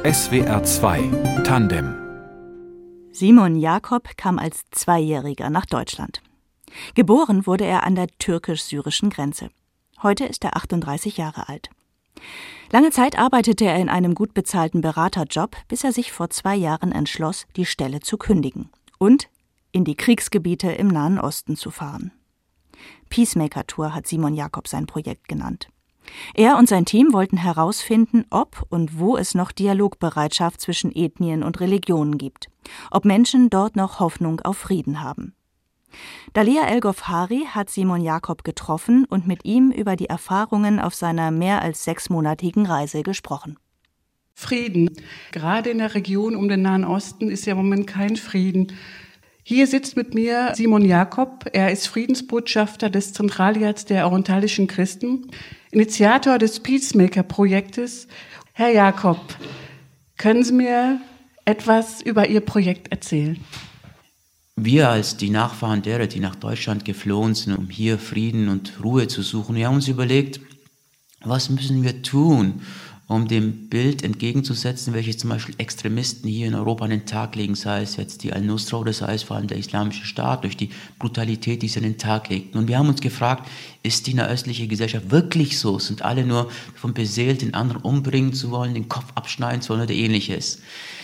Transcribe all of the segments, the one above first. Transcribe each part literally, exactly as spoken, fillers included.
S W R zwei Tandem. Simon Jakob kam als Zweijähriger nach Deutschland. Geboren wurde er an der türkisch-syrischen Grenze. Heute ist er achtunddreißig Jahre alt. Lange Zeit arbeitete er in einem gut bezahlten Beraterjob, bis er sich vor zwei Jahren entschloss, die Stelle zu kündigen und in die Kriegsgebiete im Nahen Osten zu fahren. Peacemaker Tour hat Simon Jakob sein Projekt genannt. Er und sein Team wollten herausfinden, ob und wo es noch Dialogbereitschaft zwischen Ethnien und Religionen gibt, ob Menschen dort noch Hoffnung auf Frieden haben. Dalia El-Gofari hat Simon Jakob getroffen und mit ihm über die Erfahrungen auf seiner mehr als sechsmonatigen Reise gesprochen. Frieden. Gerade in der Region um den Nahen Osten ist ja im Moment kein Frieden. Hier sitzt mit mir Simon Jakob. Er ist Friedensbotschafter des Zentraljahrs der orientalischen Christen, Initiator des Peacemaker-Projektes. Herr Jakob, können Sie mir etwas über Ihr Projekt erzählen? Wir als die Nachfahren derer, die nach Deutschland geflohen sind, um hier Frieden und Ruhe zu suchen, wir haben uns überlegt, was müssen wir tun, um dem Bild entgegenzusetzen, welches zum Beispiel Extremisten hier in Europa an den Tag legen, sei es jetzt die Al-Nusra oder sei es vor allem der Islamische Staat, durch die Brutalität, die sie an den Tag legten. Und wir haben uns gefragt, ist die nahöstliche Gesellschaft wirklich so? Sind alle nur davon beseelt, den anderen umbringen zu wollen, den Kopf abschneiden zu wollen oder ähnliches?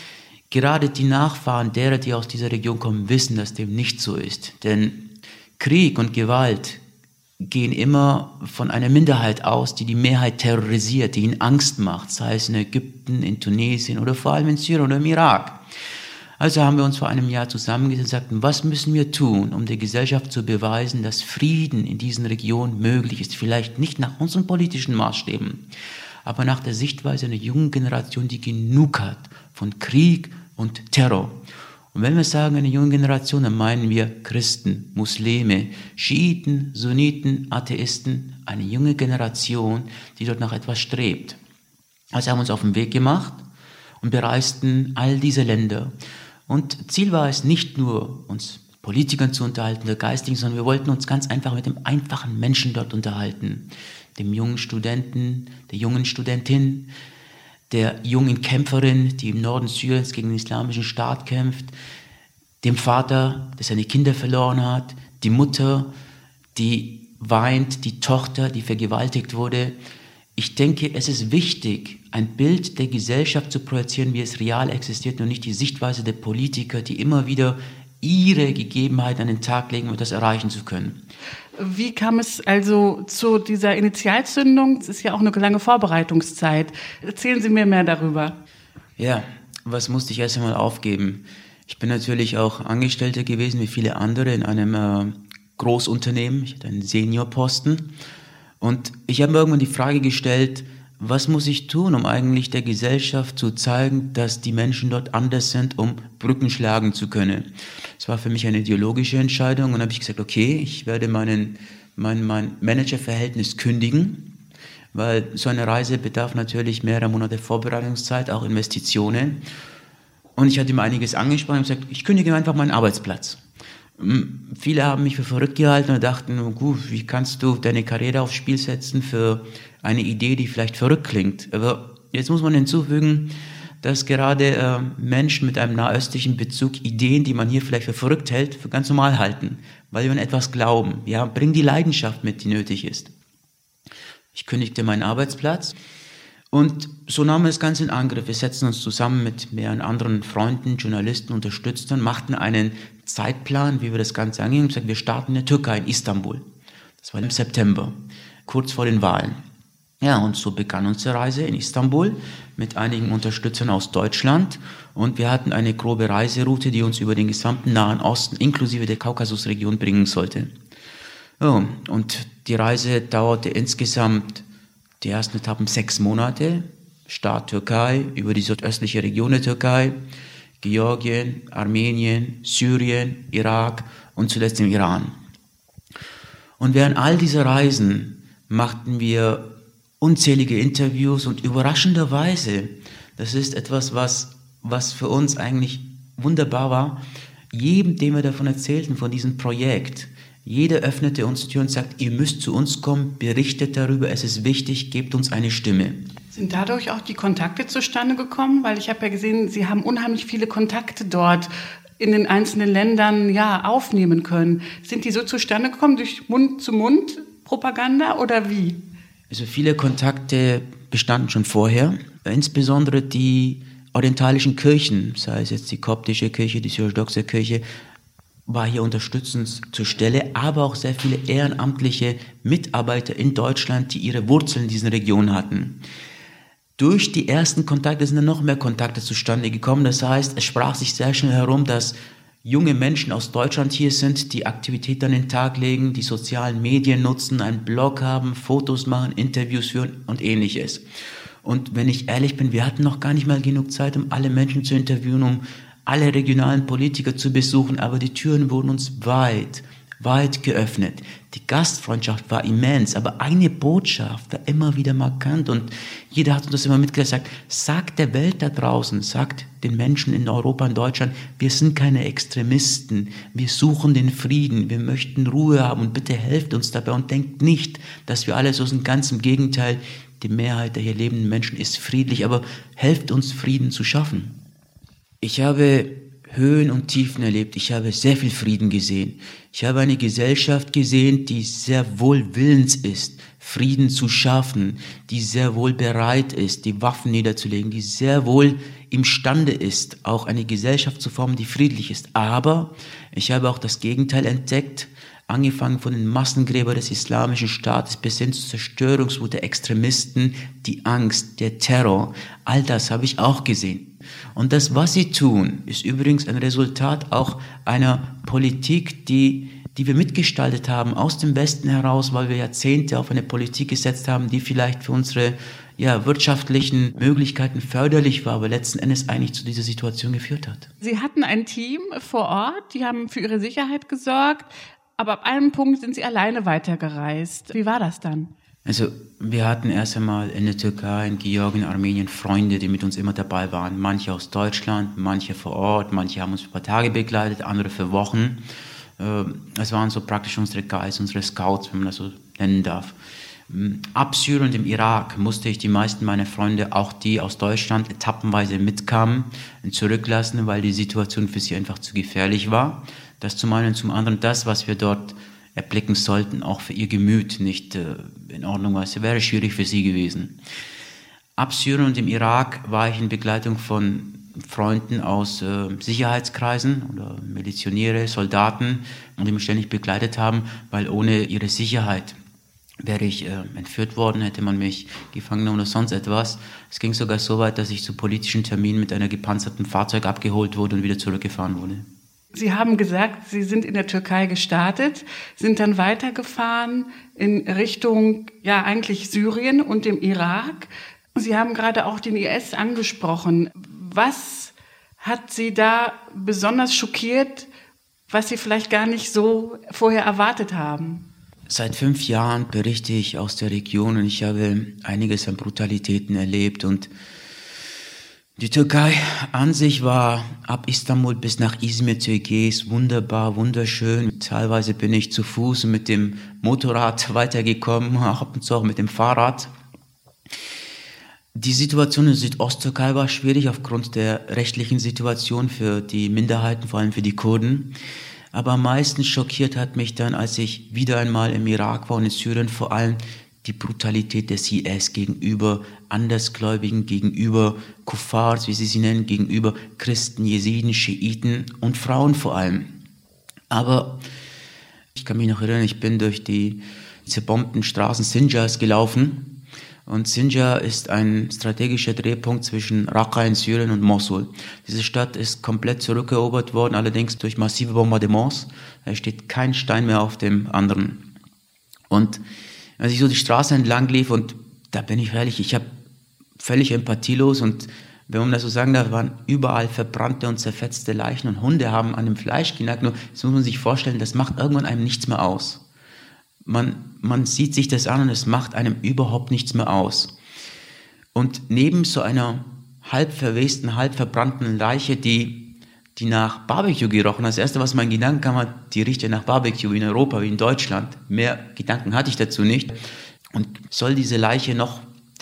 Gerade die Nachfahren derer, die aus dieser Region kommen, wissen, dass dem nicht so ist. Denn Krieg und Gewalt gehen immer von einer Minderheit aus, die die Mehrheit terrorisiert, die ihnen Angst macht, sei es in Ägypten, in Tunesien oder vor allem in Syrien oder im Irak. Also haben wir uns vor einem Jahr zusammengesetzt und sagten, was müssen wir tun, um der Gesellschaft zu beweisen, dass Frieden in diesen Regionen möglich ist, vielleicht nicht nach unseren politischen Maßstäben, aber nach der Sichtweise einer jungen Generation, die genug hat von Krieg und Terror. Und wenn wir sagen eine junge Generation, dann meinen wir Christen, Muslime, Schiiten, Sunniten, Atheisten, eine junge Generation, die dort nach etwas strebt. Also haben wir uns auf den Weg gemacht und bereisten all diese Länder. Und Ziel war es nicht nur, uns Politikern zu unterhalten, der Geistigen, sondern wir wollten uns ganz einfach mit dem einfachen Menschen dort unterhalten. Dem jungen Studenten, der jungen Studentin, der jungen Kämpferin, die im Norden Syriens gegen den Islamischen Staat kämpft, dem Vater, der seine Kinder verloren hat, die Mutter, die weint, die Tochter, die vergewaltigt wurde. Ich denke, es ist wichtig, ein Bild der Gesellschaft zu projizieren, wie es real existiert und nicht die Sichtweise der Politiker, die immer wieder ihre Gegebenheiten an den Tag legen, um das erreichen zu können. Wie kam es also zu dieser Initialzündung? Es ist ja auch eine lange Vorbereitungszeit. Erzählen Sie mir mehr darüber. Ja, was musste ich erst einmal aufgeben? Ich bin natürlich auch Angestellter gewesen, wie viele andere, in einem äh, Großunternehmen. Ich hatte einen Seniorposten. Und ich habe mir irgendwann die Frage gestellt, was muss ich tun, um eigentlich der Gesellschaft zu zeigen, dass die Menschen dort anders sind, um Brücken schlagen zu können? Das war für mich eine ideologische Entscheidung und dann habe ich gesagt, okay, ich werde meinen, mein, mein Managerverhältnis kündigen, weil so eine Reise bedarf natürlich mehrerer Monate Vorbereitungszeit, auch Investitionen. Und ich hatte mir einiges angesprochen und gesagt, ich kündige einfach meinen Arbeitsplatz. Viele haben mich für verrückt gehalten und dachten, oh gut, wie kannst du deine Karriere aufs Spiel setzen für eine Idee, die vielleicht verrückt klingt. Aber jetzt muss man hinzufügen, dass gerade äh, Menschen mit einem nahöstlichen Bezug Ideen, die man hier vielleicht für verrückt hält, für ganz normal halten, weil wir an etwas glauben. Ja, bring die Leidenschaft mit, die nötig ist. Ich kündigte meinen Arbeitsplatz und so nahmen wir das Ganze in Angriff. Wir setzten uns zusammen mit mehreren anderen Freunden, Journalisten, Unterstützern, machten einen Zeitplan, wie wir das Ganze angehen und gesagt, wir starten in der Türkei, in Istanbul. Das war im September, kurz vor den Wahlen. Ja, und so begann unsere Reise in Istanbul mit einigen Unterstützern aus Deutschland und wir hatten eine grobe Reiseroute, die uns über den gesamten Nahen Osten inklusive der Kaukasusregion bringen sollte. Ja, und die Reise dauerte insgesamt die ersten Etappen sechs Monate, Start Türkei, über die südöstliche Region der Türkei, Georgien, Armenien, Syrien, Irak und zuletzt im Iran. Und während all dieser Reisen machten wir unzählige Interviews und überraschenderweise, das ist etwas, was, was für uns eigentlich wunderbar war, jedem, dem wir davon erzählten, von diesem Projekt, jeder öffnete uns die Tür und sagt, ihr müsst zu uns kommen, berichtet darüber, es ist wichtig, gebt uns eine Stimme. Sind dadurch auch die Kontakte zustande gekommen? Weil ich habe ja gesehen, Sie haben unheimlich viele Kontakte dort in den einzelnen Ländern ja, aufnehmen können. Sind die so zustande gekommen durch Mund-zu-Mund-Propaganda oder wie? Also viele Kontakte bestanden schon vorher, insbesondere die orientalischen Kirchen, sei es jetzt die koptische Kirche, die syrisch-orthodoxe Kirche, war hier unterstützend zur Stelle, aber auch sehr viele ehrenamtliche Mitarbeiter in Deutschland, die ihre Wurzeln in diesen Regionen hatten. Durch die ersten Kontakte sind dann noch mehr Kontakte zustande gekommen. Das heißt, es sprach sich sehr schnell herum, dass junge Menschen aus Deutschland hier sind, die Aktivitäten an den Tag legen, die sozialen Medien nutzen, einen Blog haben, Fotos machen, Interviews führen und ähnliches. Und wenn ich ehrlich bin, wir hatten noch gar nicht mal genug Zeit, um alle Menschen zu interviewen, um alle regionalen Politiker zu besuchen, aber die Türen wurden uns weit, weit geöffnet. Die Gastfreundschaft war immens, aber eine Botschaft war immer wieder markant und jeder hat uns das immer mitgesagt. Sagt der Welt da draußen, sagt den Menschen in Europa, in Deutschland, wir sind keine Extremisten, wir suchen den Frieden, wir möchten Ruhe haben und bitte helft uns dabei und denkt nicht, dass wir alle so sind. Ganz im Gegenteil, die Mehrheit der hier lebenden Menschen ist friedlich, aber helft uns, Frieden zu schaffen. Ich habe Höhen und Tiefen erlebt. Ich habe sehr viel Frieden gesehen. Ich habe eine Gesellschaft gesehen, die sehr wohl willens ist, Frieden zu schaffen, die sehr wohl bereit ist, die Waffen niederzulegen, die sehr wohl imstande ist, auch eine Gesellschaft zu formen, die friedlich ist. Aber ich habe auch das Gegenteil entdeckt, angefangen von den Massengräbern des Islamischen Staates bis hin zur Zerstörungswut der Extremisten, die Angst, der Terror, all das habe ich auch gesehen. Und das, was sie tun, ist übrigens ein Resultat auch einer Politik, die, die wir mitgestaltet haben, aus dem Westen heraus, weil wir Jahrzehnte auf eine Politik gesetzt haben, die vielleicht für unsere ja, wirtschaftlichen Möglichkeiten förderlich war, aber letzten Endes eigentlich zu dieser Situation geführt hat. Sie hatten ein Team vor Ort, die haben für ihre Sicherheit gesorgt, aber ab einem Punkt sind Sie alleine weitergereist. Wie war das dann? Also wir hatten erst einmal in der Türkei, in Georgien, Armenien Freunde, die mit uns immer dabei waren. Manche aus Deutschland, manche vor Ort, manche haben uns für ein paar Tage begleitet, andere für Wochen. Es waren so praktisch unsere Guides, unsere Scouts, wenn man das so nennen darf. Ab Syrien und dem Irak musste ich die meisten meiner Freunde, auch die aus Deutschland, etappenweise mitkamen, zurücklassen, weil die Situation für sie einfach zu gefährlich war. Das zum einen und zum anderen das, was wir dort erblicken sollten, auch für ihr Gemüt nicht äh, in Ordnung war. Es wäre schwierig für sie gewesen. Ab Syrien und dem Irak war ich in Begleitung von Freunden aus äh, Sicherheitskreisen oder Milizionäre, Soldaten, die mich ständig begleitet haben, weil ohne ihre Sicherheit wäre ich äh, entführt worden, hätte man mich gefangen genommen oder sonst etwas. Es ging sogar so weit, dass ich zu politischen Terminen mit einem gepanzerten Fahrzeug abgeholt wurde und wieder zurückgefahren wurde. Sie haben gesagt, Sie sind in der Türkei gestartet, sind dann weitergefahren in Richtung, ja, eigentlich Syrien und dem Irak. Sie haben gerade auch den I S angesprochen. Was hat Sie da besonders schockiert, was Sie vielleicht gar nicht so vorher erwartet haben? Seit fünf Jahren berichte ich aus der Region und ich habe einiges an Brutalitäten erlebt und die Türkei an sich war ab Istanbul bis nach Izmir zu Ägäis wunderbar, wunderschön. Teilweise bin ich zu Fuß und mit dem Motorrad weitergekommen, ab und zu auch mit dem Fahrrad. Die Situation in Südosttürkei war schwierig aufgrund der rechtlichen Situation für die Minderheiten, vor allem für die Kurden. Aber am meisten schockiert hat mich dann, als ich wieder einmal im Irak war und in Syrien, vor allem die Brutalität des I S gegenüber Andersgläubigen, gegenüber Kuffars, wie sie sie nennen, gegenüber Christen, Jesiden, Schiiten und Frauen vor allem. Aber ich kann mich noch erinnern, ich bin durch die zerbombten Straßen Sinjars gelaufen und Sinjar ist ein strategischer Drehpunkt zwischen Raqqa in Syrien und Mosul. Diese Stadt ist komplett zurückerobert worden, allerdings durch massive Bombardements. Da steht kein Stein mehr auf dem anderen. Und als ich so die Straße entlang lief und da bin ich ehrlich, ich habe völlig empathielos und wenn man das so sagen darf, waren überall verbrannte und zerfetzte Leichen und Hunde haben an dem Fleisch genagt. Nur, das muss man sich vorstellen, das macht irgendwann einem nichts mehr aus. Man, man sieht sich das an und es macht einem überhaupt nichts mehr aus. Und neben so einer halb verwesten, halb verbrannten Leiche, die die nach Barbecue gerochen. Das Erste, was mein Gedanken kam, war, die riecht ja nach Barbecue wie in Europa, wie in Deutschland. Mehr Gedanken hatte ich dazu nicht. Und soll diese Leiche noch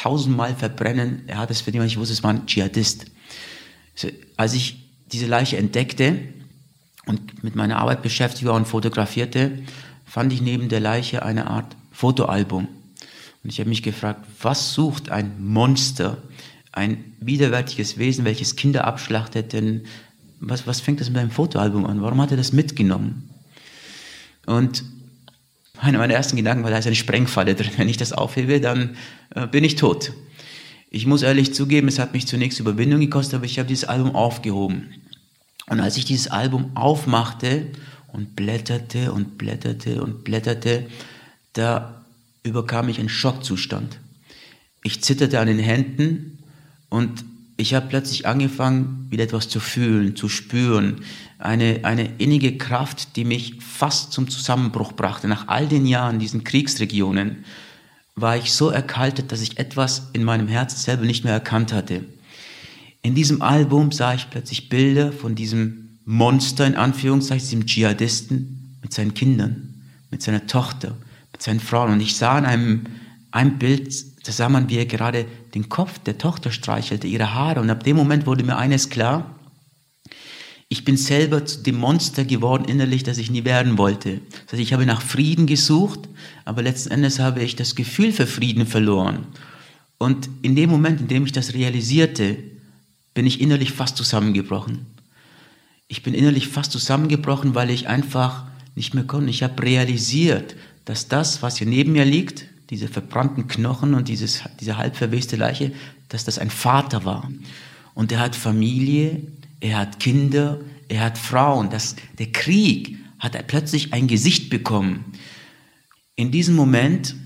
tausendmal verbrennen, er hat es verdient, weil ich wusste, es war ein Dschihadist. Also, als ich diese Leiche entdeckte und mit meiner Arbeit beschäftigt war und fotografierte, fand ich neben der Leiche eine Art Fotoalbum. Und ich habe mich gefragt, was sucht ein Monster, ein widerwärtiges Wesen, welches Kinder abschlachtet, denn was, was fängt das mit einem Fotoalbum an? Warum hat er das mitgenommen? Und einer meiner ersten Gedanken war, da ist eine Sprengfalle drin. Wenn ich das aufhebe, dann äh, bin ich tot. Ich muss ehrlich zugeben, es hat mich zunächst Überwindung gekostet, aber ich habe dieses Album aufgehoben. Und als ich dieses Album aufmachte und blätterte und blätterte und blätterte, da überkam ich einen Schockzustand. Ich zitterte an den Händen und ich habe plötzlich angefangen, wieder etwas zu fühlen, zu spüren. Eine, eine innige Kraft, die mich fast zum Zusammenbruch brachte. Nach all den Jahren in diesen Kriegsregionen war ich so erkaltet, dass ich etwas in meinem Herzen selber nicht mehr erkannt hatte. In diesem Album sah ich plötzlich Bilder von diesem Monster, in Anführungszeichen, diesem Dschihadisten mit seinen Kindern, mit seiner Tochter, mit seinen Frauen. Und ich sah in einem, einem Bild, da sah man, wie er gerade den Kopf der Tochter streichelte, ihre Haare. Und ab dem Moment wurde mir eines klar: Ich bin selber zu dem Monster geworden innerlich, das ich nie werden wollte. Das heißt, ich habe nach Frieden gesucht, aber letzten Endes habe ich das Gefühl für Frieden verloren. Und in dem Moment, in dem ich das realisierte, bin ich innerlich fast zusammengebrochen. Ich bin innerlich fast zusammengebrochen, weil ich einfach nicht mehr konnte. Ich habe realisiert, dass das, was hier neben mir liegt, diese verbrannten Knochen und dieses, diese halb verweste Leiche, dass das ein Vater war. Und er hat Familie, er hat Kinder, er hat Frauen. Das, der Krieg hat plötzlich ein Gesicht bekommen. In diesem Moment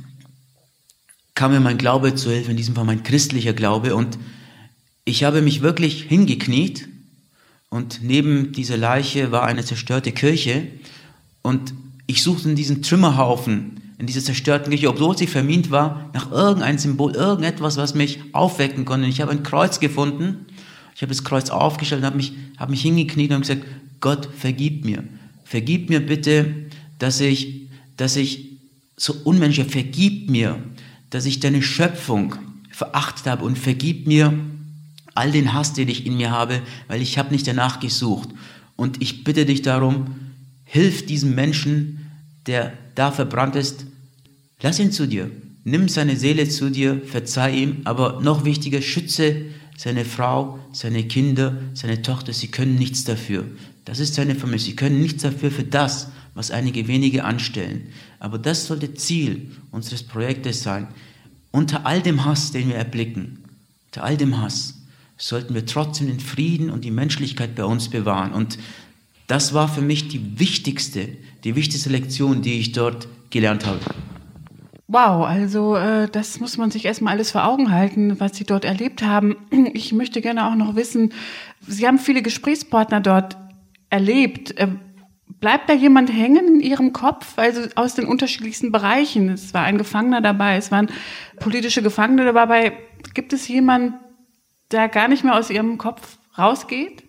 kam mir mein Glaube zu Hilfe, in diesem Fall mein christlicher Glaube. Und ich habe mich wirklich hingekniet und neben dieser Leiche war eine zerstörte Kirche. Und ich suchte in diesem Trümmerhaufen, in dieser zerstörten Kirche, obwohl sie vermint war, nach irgendeinem Symbol, irgendetwas, was mich aufwecken konnte. Und ich habe ein Kreuz gefunden. Ich habe das Kreuz aufgestellt und habe mich, habe mich hingekniet und gesagt, Gott, vergib mir. Vergib mir bitte, dass ich, dass ich so unmenschlich, vergib mir, dass ich deine Schöpfung verachtet habe und vergib mir all den Hass, den ich in mir habe, weil ich habe nicht danach gesucht. Und ich bitte dich darum, hilf diesem Menschen, der da verbrannt ist, lass ihn zu dir. Nimm seine Seele zu dir, verzeih ihm, aber noch wichtiger, schütze seine Frau, seine Kinder, seine Tochter. Sie können nichts dafür. Das ist seine Familie. Sie können nichts dafür für das, was einige wenige anstellen. Aber das sollte Ziel unseres Projektes sein. Unter all dem Hass, den wir erblicken, unter all dem Hass, sollten wir trotzdem den Frieden und die Menschlichkeit bei uns bewahren. Und das war für mich die wichtigste, die wichtigste Lektion, die ich dort gelernt habe. Wow, also äh, das muss man sich erstmal alles vor Augen halten, was Sie dort erlebt haben. Ich möchte gerne auch noch wissen, Sie haben viele Gesprächspartner dort erlebt. Äh, bleibt da jemand hängen in Ihrem Kopf? Also aus den unterschiedlichsten Bereichen. Es war ein Gefangener dabei, es waren politische Gefangene dabei. Gibt es jemanden, der gar nicht mehr aus Ihrem Kopf rausgeht?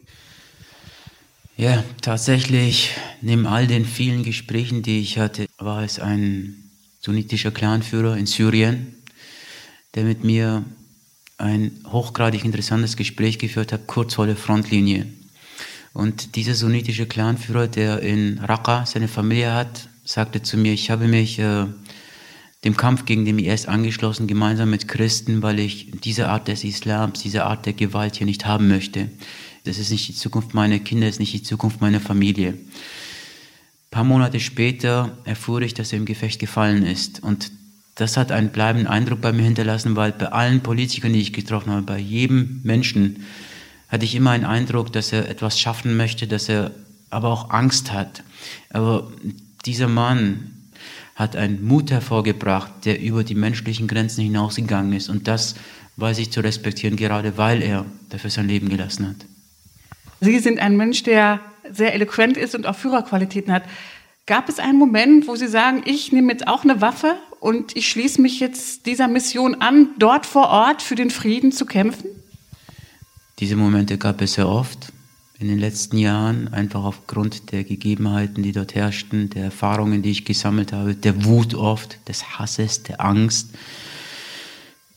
Ja, tatsächlich, neben all den vielen Gesprächen, die ich hatte, war es ein sunnitischer Clanführer in Syrien, der mit mir ein hochgradig interessantes Gespräch geführt hat, kurz vor der Frontlinie. Und dieser sunnitische Clanführer, der in Raqqa seine Familie hat, sagte zu mir, ich habe mich äh, dem Kampf gegen den I S angeschlossen, gemeinsam mit Christen, weil ich diese Art des Islams, diese Art der Gewalt hier nicht haben möchte. Das ist nicht die Zukunft meiner Kinder, das ist nicht die Zukunft meiner Familie. Ein paar Monate später erfuhr ich, dass er im Gefecht gefallen ist. Und das hat einen bleibenden Eindruck bei mir hinterlassen, weil bei allen Politikern, die ich getroffen habe, bei jedem Menschen, hatte ich immer einen Eindruck, dass er etwas schaffen möchte, dass er aber auch Angst hat. Aber dieser Mann hat einen Mut hervorgebracht, der über die menschlichen Grenzen hinausgegangen ist. Und das weiß ich zu respektieren, gerade weil er dafür sein Leben gelassen hat. Sie sind ein Mensch, der sehr eloquent ist und auch Führerqualitäten hat. Gab es einen Moment, wo Sie sagen, ich nehme jetzt auch eine Waffe und ich schließe mich jetzt dieser Mission an, dort vor Ort für den Frieden zu kämpfen? Diese Momente gab es sehr oft in den letzten Jahren, einfach aufgrund der Gegebenheiten, die dort herrschten, der Erfahrungen, die ich gesammelt habe, der Wut oft, des Hasses, der Angst.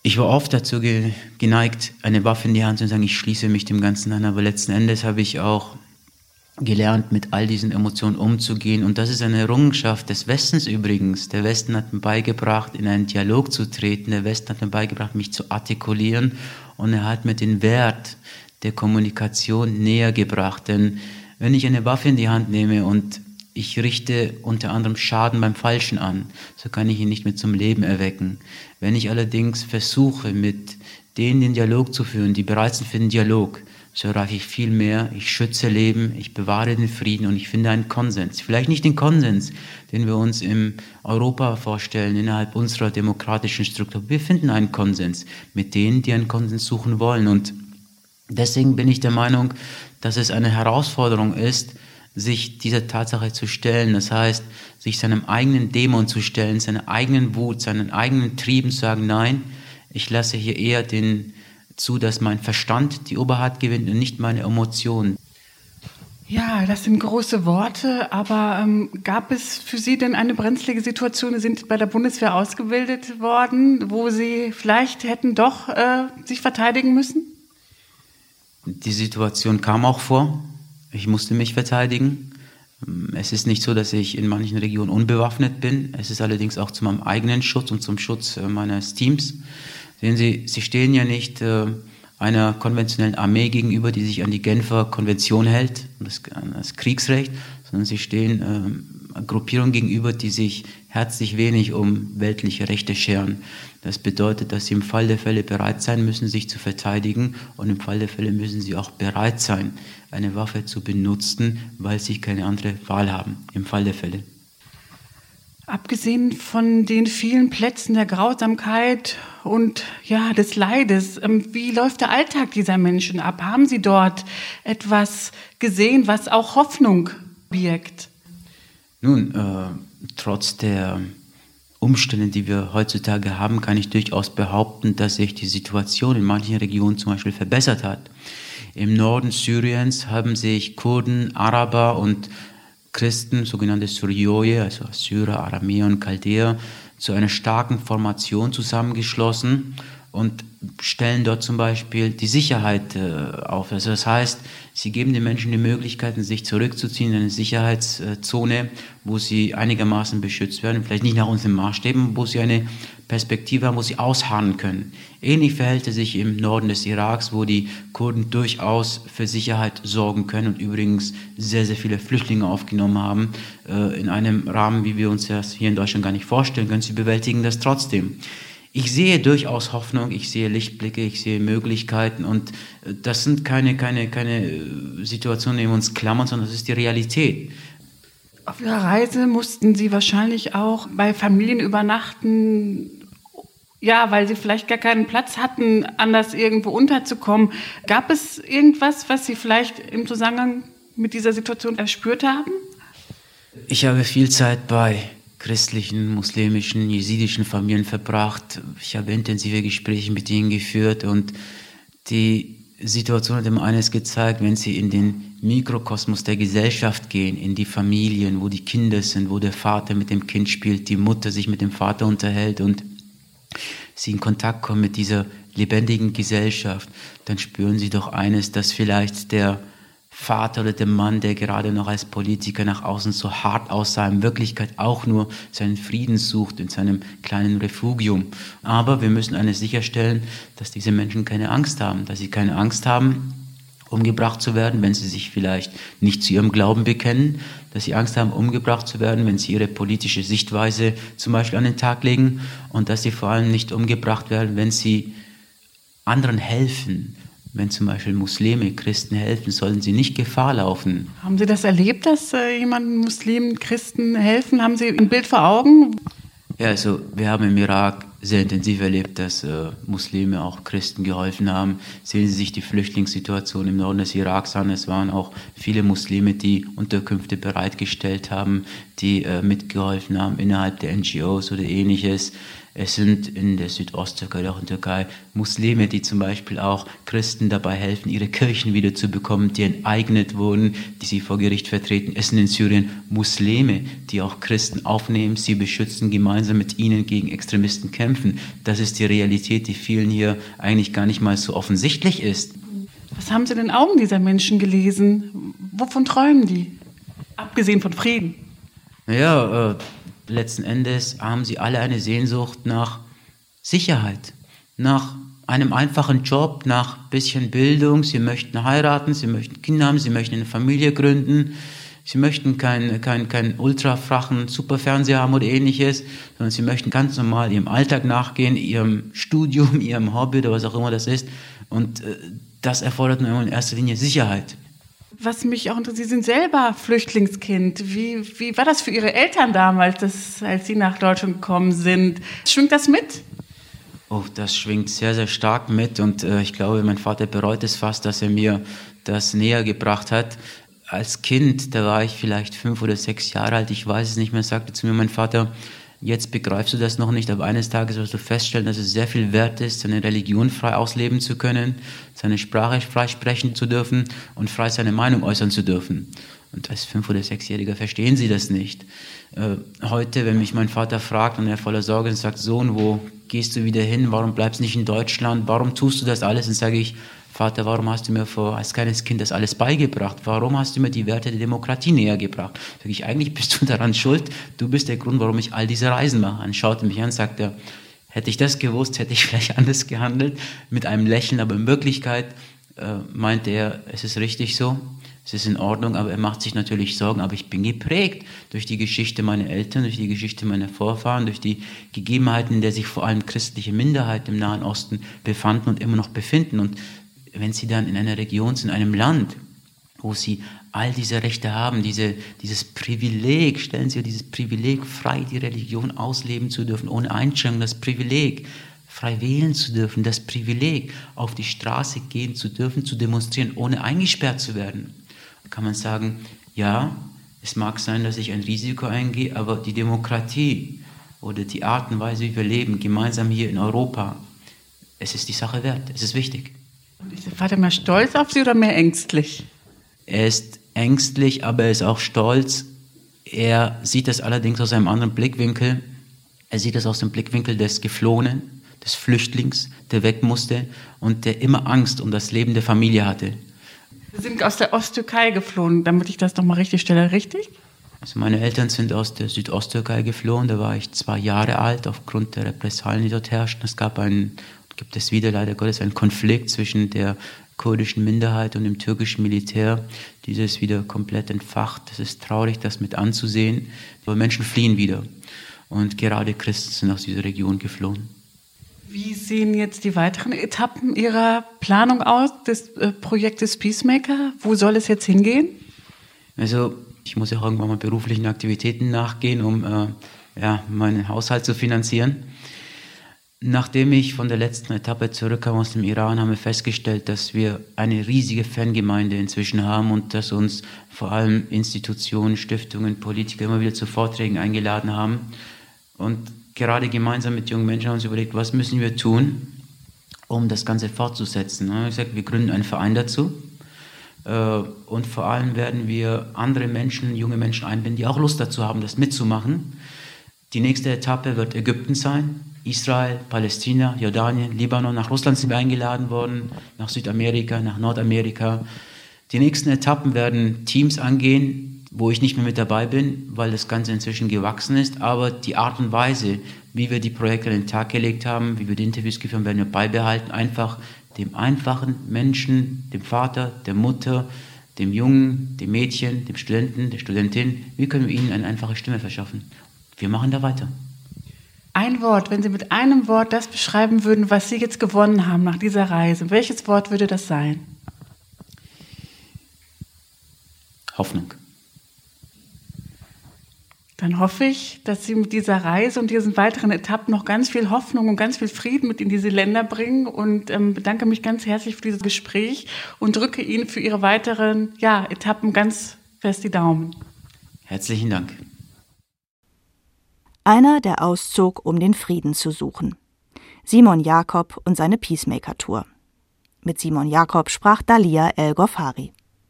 Ich war oft dazu geneigt, eine Waffe in die Hand zu sagen, ich schließe mich dem Ganzen an, aber letzten Endes habe ich auch gelernt, mit all diesen Emotionen umzugehen. Und das ist eine Errungenschaft des Westens übrigens. Der Westen hat mir beigebracht, in einen Dialog zu treten. Der Westen hat mir beigebracht, mich zu artikulieren. Und er hat mir den Wert der Kommunikation näher gebracht. Denn wenn ich eine Waffe in die Hand nehme und ich richte unter anderem Schaden beim Falschen an, so kann ich ihn nicht mehr zum Leben erwecken. Wenn ich allerdings versuche, mit denen den Dialog zu führen, die bereit sind für den Dialog, so erreiche ich viel mehr. Ich schütze Leben, ich bewahre den Frieden und ich finde einen Konsens. Vielleicht nicht den Konsens, den wir uns im Europa vorstellen, innerhalb unserer demokratischen Struktur. Wir finden einen Konsens mit denen, die einen Konsens suchen wollen. Und deswegen bin ich der Meinung, dass es eine Herausforderung ist, sich dieser Tatsache zu stellen. Das heißt, sich seinem eigenen Dämon zu stellen, seiner eigenen Wut, seinen eigenen Trieben zu sagen, nein, ich lasse hier eher den zu, dass mein Verstand die Oberhand gewinnt und nicht meine Emotionen. Ja, das sind große Worte, aber ähm, gab es für Sie denn eine brenzlige Situation? Sie sind bei der Bundeswehr ausgebildet worden, wo Sie vielleicht hätten doch äh, sich verteidigen müssen? Die Situation kam auch vor. Ich musste mich verteidigen. Es ist nicht so, dass ich in manchen Regionen unbewaffnet bin. Es ist allerdings auch zu meinem eigenen Schutz und zum Schutz meines Teams. Sehen Sie, Sie stehen ja nicht äh, einer konventionellen Armee gegenüber, die sich an die Genfer Konvention hält, das, das Kriegsrecht, sondern Sie stehen äh, Gruppierungen gegenüber, die sich herzlich wenig um weltliche Rechte scheren. Das bedeutet, dass Sie im Fall der Fälle bereit sein müssen, sich zu verteidigen, und im Fall der Fälle müssen Sie auch bereit sein, eine Waffe zu benutzen, weil Sie keine andere Wahl haben, im Fall der Fälle. Abgesehen von den vielen Plätzen der Grausamkeit und ja, des Leides, wie läuft der Alltag dieser Menschen ab? Haben Sie dort etwas gesehen, was auch Hoffnung birgt? Nun, äh, trotz der Umstände, die wir heutzutage haben, kann ich durchaus behaupten, dass sich die Situation in manchen Regionen zum Beispiel verbessert hat. Im Norden Syriens haben sich Kurden, Araber und Christen, sogenannte Syrioi, also Assyrer, Aramäer und Chaldäer, zu einer starken Formation zusammengeschlossen und stellen dort zum Beispiel die Sicherheit äh, auf. Also das heißt, sie geben den Menschen die Möglichkeiten, sich zurückzuziehen in eine Sicherheitszone, wo sie einigermaßen beschützt werden, vielleicht nicht nach unseren Maßstäben, wo sie eine Perspektive haben, wo sie ausharren können. Ähnlich verhält es sich im Norden des Iraks, wo die Kurden durchaus für Sicherheit sorgen können und übrigens sehr, sehr viele Flüchtlinge aufgenommen haben, äh, in einem Rahmen, wie wir uns das hier in Deutschland gar nicht vorstellen können. Sie bewältigen das trotzdem. Ich sehe durchaus Hoffnung, ich sehe Lichtblicke, ich sehe Möglichkeiten, und das sind keine, keine, keine Situationen, in denen wir uns klammern, sondern das ist die Realität. Auf Ihrer Reise mussten Sie wahrscheinlich auch bei Familien übernachten, ja, weil Sie vielleicht gar keinen Platz hatten, anders irgendwo unterzukommen. Gab es irgendwas, was Sie vielleicht im Zusammenhang mit dieser Situation erspürt haben? Ich habe viel Zeit bei christlichen, muslimischen, jesidischen Familien verbracht. Ich habe intensive Gespräche mit ihnen geführt, und die Situation hat mir eines gezeigt: Wenn sie in den Mikrokosmos der Gesellschaft gehen, in die Familien, wo die Kinder sind, wo der Vater mit dem Kind spielt, die Mutter sich mit dem Vater unterhält und sie in Kontakt kommen mit dieser lebendigen Gesellschaft, dann spüren sie doch eines, dass vielleicht der Vater oder der Mann, der gerade noch als Politiker nach außen so hart aussah, in Wirklichkeit auch nur seinen Frieden sucht in seinem kleinen Refugium. Aber wir müssen eines sicherstellen, dass diese Menschen keine Angst haben, dass sie keine Angst haben, umgebracht zu werden, wenn sie sich vielleicht nicht zu ihrem Glauben bekennen, dass sie Angst haben, umgebracht zu werden, wenn sie ihre politische Sichtweise zum Beispiel an den Tag legen, und dass sie vor allem nicht umgebracht werden, wenn sie anderen helfen. Wenn zum Beispiel Muslime Christen helfen, sollen sie nicht Gefahr laufen. Haben Sie das erlebt, dass äh, jemanden Muslimen, Christen helfen? Haben Sie ein Bild vor Augen? Ja, also wir haben im Irak sehr intensiv erlebt, dass äh, Muslime auch Christen geholfen haben. Sehen Sie sich die Flüchtlingssituation im Norden des Iraks an. Es waren auch viele Muslime, die Unterkünfte bereitgestellt haben, die äh, mitgeholfen haben innerhalb der N G Os oder Ähnliches. Es sind in der Südosttürkei, auch in der Türkei, Muslime, die zum Beispiel auch Christen dabei helfen, ihre Kirchen wieder zu bekommen, die enteignet wurden, die sie vor Gericht vertreten. Es sind in Syrien Muslime, die auch Christen aufnehmen, sie beschützen, gemeinsam mit ihnen gegen Extremisten kämpfen. Das ist die Realität, die vielen hier eigentlich gar nicht mal so offensichtlich ist. Was haben Sie in den Augen dieser Menschen gelesen? Wovon träumen die? Abgesehen von Frieden. Naja, äh, letzten Endes haben sie alle eine Sehnsucht nach Sicherheit, nach einem einfachen Job, nach ein bisschen Bildung. Sie möchten heiraten, sie möchten Kinder haben, sie möchten eine Familie gründen. Sie möchten keinen kein, kein ultrafrachen Superfernseher haben oder ähnliches, sondern sie möchten ganz normal ihrem Alltag nachgehen, ihrem Studium, ihrem Hobby oder was auch immer das ist. Und äh, das erfordert nur in erster Linie Sicherheit. Was mich auch interessiert, Sie sind selber Flüchtlingskind. Wie, wie war das für Ihre Eltern damals, dass, als Sie nach Deutschland gekommen sind? Schwingt das mit? Oh, das schwingt sehr, sehr stark mit und äh, ich glaube, mein Vater bereut es fast, dass er mir das näher gebracht hat. Als Kind, da war ich vielleicht fünf oder sechs Jahre alt, ich weiß es nicht mehr, sagte zu mir mein Vater, jetzt begreifst du das noch nicht, aber eines Tages wirst du feststellen, dass es sehr viel wert ist, seine Religion frei ausleben zu können, seine Sprache frei sprechen zu dürfen und frei seine Meinung äußern zu dürfen. Und als Fünf- oder Sechsjähriger verstehen sie das nicht. Äh, heute, wenn mich mein Vater fragt und er voller Sorge ist und sagt, Sohn, wo gehst du wieder hin, warum bleibst du nicht in Deutschland, warum tust du das alles? Und sage ich, Vater, warum hast du mir vor, als kleines Kind das alles beigebracht? Warum hast du mir die Werte der Demokratie näher gebracht? Sag ich, eigentlich bist du daran schuld. Du bist der Grund, warum ich all diese Reisen mache. Dann schaute mich an und sagte, hätte ich das gewusst, hätte ich vielleicht anders gehandelt. Mit einem Lächeln, aber in Wirklichkeit äh, meinte er, es ist richtig so, es ist in Ordnung, aber er macht sich natürlich Sorgen. Aber ich bin geprägt durch die Geschichte meiner Eltern, durch die Geschichte meiner Vorfahren, durch die Gegebenheiten, in der sich vor allem christliche Minderheiten im Nahen Osten befanden und immer noch befinden. Und wenn sie dann in einer Region sind, in einem Land, wo sie all diese Rechte haben, diese, dieses Privileg, stellen Sie sich dieses Privileg, frei die Religion ausleben zu dürfen, ohne Einschränkung, das Privileg, frei wählen zu dürfen, das Privileg, auf die Straße gehen zu dürfen, zu demonstrieren, ohne eingesperrt zu werden. Da kann man sagen, ja, es mag sein, dass ich ein Risiko eingehe, aber die Demokratie oder die Art und Weise, wie wir leben, gemeinsam hier in Europa, es ist die Sache wert, es ist wichtig. Ist der Vater mehr stolz auf Sie oder mehr ängstlich? Er ist ängstlich, aber er ist auch stolz. Er sieht das allerdings aus einem anderen Blickwinkel. Er sieht das aus dem Blickwinkel des Geflohenen, des Flüchtlings, der weg musste und der immer Angst um das Leben der Familie hatte. Sie sind aus der Osttürkei geflohen, damit ich das nochmal richtig stelle, richtig? Also meine Eltern sind aus der Südosttürkei geflohen, da war ich zwei Jahre alt, aufgrund der Repressalien, die dort herrschten. Es gab einen gibt es wieder leider Gottes einen Konflikt zwischen der kurdischen Minderheit und dem türkischen Militär. Dieses wieder komplett entfacht. Es ist traurig, das mit anzusehen. Aber Menschen fliehen wieder. Und gerade Christen sind aus dieser Region geflohen. Wie sehen jetzt die weiteren Etappen Ihrer Planung aus, des äh, Projektes Peacemaker? Wo soll es jetzt hingehen? Also ich muss ja irgendwann mal beruflichen Aktivitäten nachgehen, um äh, ja, meinen Haushalt zu finanzieren. Nachdem ich von der letzten Etappe zurückkam aus dem Iran, haben wir festgestellt, dass wir eine riesige Fangemeinde inzwischen haben und dass uns vor allem Institutionen, Stiftungen, Politiker immer wieder zu Vorträgen eingeladen haben. Und gerade gemeinsam mit jungen Menschen haben wir uns überlegt, was müssen wir tun, um das Ganze fortzusetzen. Wir haben gesagt, wir gründen einen Verein dazu und vor allem werden wir andere Menschen, junge Menschen einbinden, die auch Lust dazu haben, das mitzumachen. Die nächste Etappe wird Ägypten sein. Israel, Palästina, Jordanien, Libanon, nach Russland sind wir eingeladen worden, nach Südamerika, nach Nordamerika. Die nächsten Etappen werden Teams angehen, wo ich nicht mehr mit dabei bin, weil das Ganze inzwischen gewachsen ist, aber die Art und Weise, wie wir die Projekte an den Tag gelegt haben, wie wir die Interviews geführt haben, werden wir beibehalten, einfach dem einfachen Menschen, dem Vater, der Mutter, dem Jungen, dem Mädchen, dem Studenten, der Studentin, wie können wir ihnen eine einfache Stimme verschaffen? Wir machen da weiter. Ein Wort, wenn Sie mit einem Wort das beschreiben würden, was Sie jetzt gewonnen haben nach dieser Reise, welches Wort würde das sein? Hoffnung. Dann hoffe ich, dass Sie mit dieser Reise und diesen weiteren Etappen noch ganz viel Hoffnung und ganz viel Frieden mit in diese Länder bringen und ähm, bedanke mich ganz herzlich für dieses Gespräch und drücke Ihnen für Ihre weiteren ja, Etappen ganz fest die Daumen. Herzlichen Dank. Einer, der auszog, um den Frieden zu suchen. Simon Jakob und seine Peacemaker-Tour. Mit Simon Jakob sprach Dalia El-Ghaffari.